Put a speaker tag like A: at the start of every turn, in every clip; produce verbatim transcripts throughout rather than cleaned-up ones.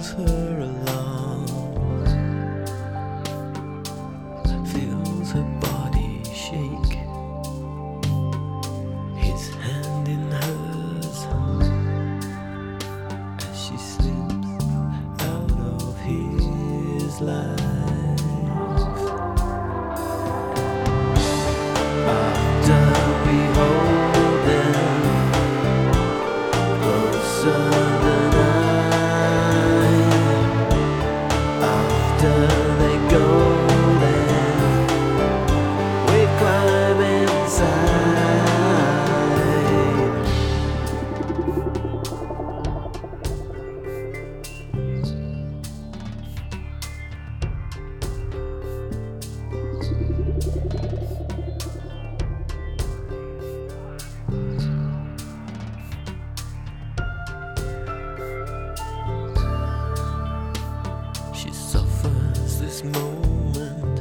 A: pulls her along, feels her body shake, his hand in hers as she slips out of his life. After we hold them closer than I, after they go, then we climb inside. She suffers this moment,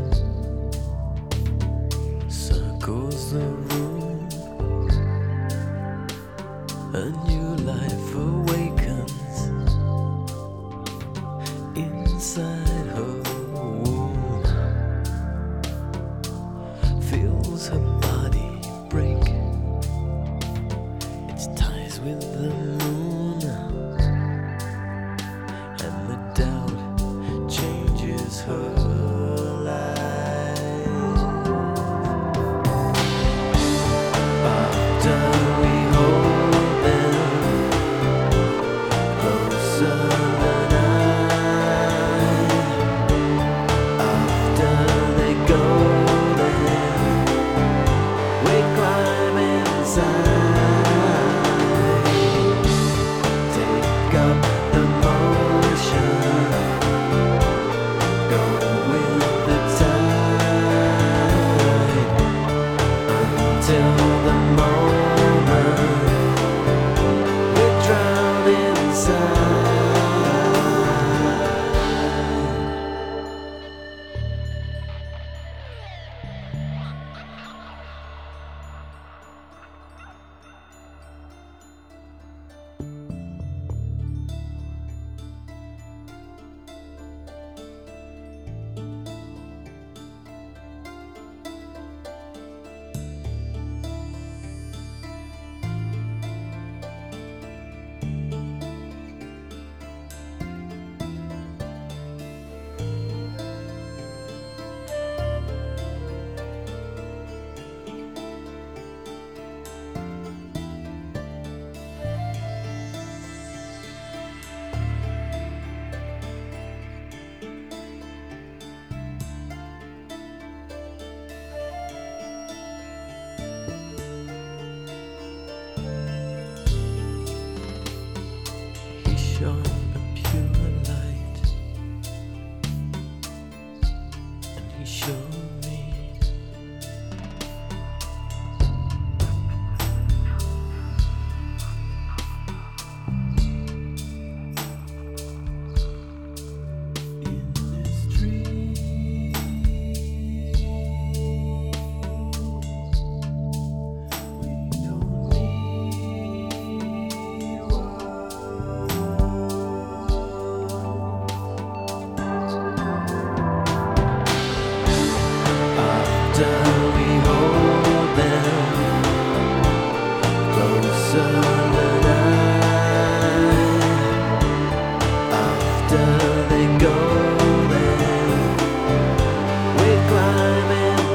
A: circles the room, a new life awakens inside her womb, feels her body break, its ties with the moon, and the doubt changes her life. After we hold them closer than I, after they go, then we climb inside, take up the motion, go with the tide until the moment we drown inside. He shone a pure light, and he showed me in his dream we don't need after we hold them closer than I, after they go, then we climb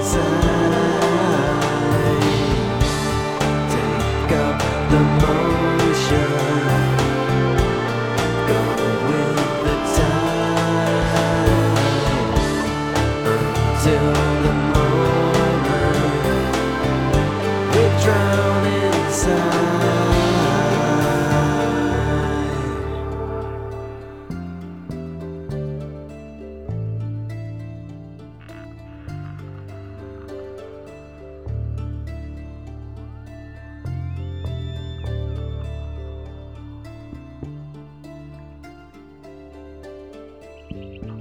A: inside, take up the motion, go with the tide until the moment we drown inside.
B: Thank you.